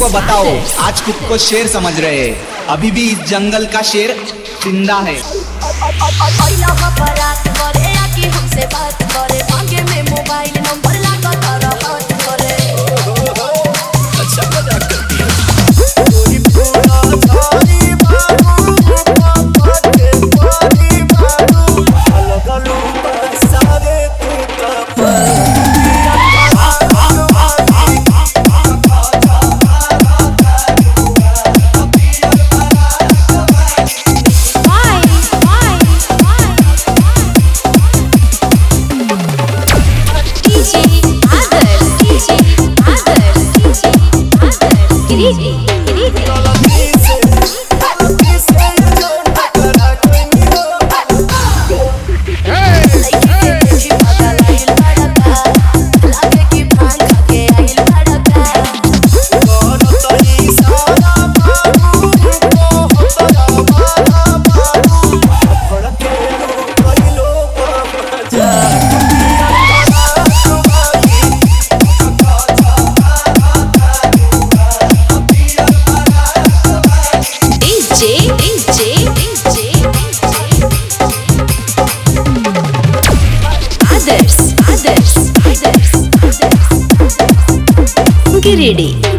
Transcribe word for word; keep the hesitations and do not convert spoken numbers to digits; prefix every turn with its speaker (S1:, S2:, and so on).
S1: बताओ, आज खुद को शेर समझ रहे, अभी भी इस जंगल का शेर जिंदा है। हमसे बात करे, मांगे में मोबाइल नंबर लगा तारा हाथ करे। अच्छा मजाक करती है। कोई पूरा थारी बाबू पापा के पानी बाबू अलग अलग सारे तू का
S2: Ready.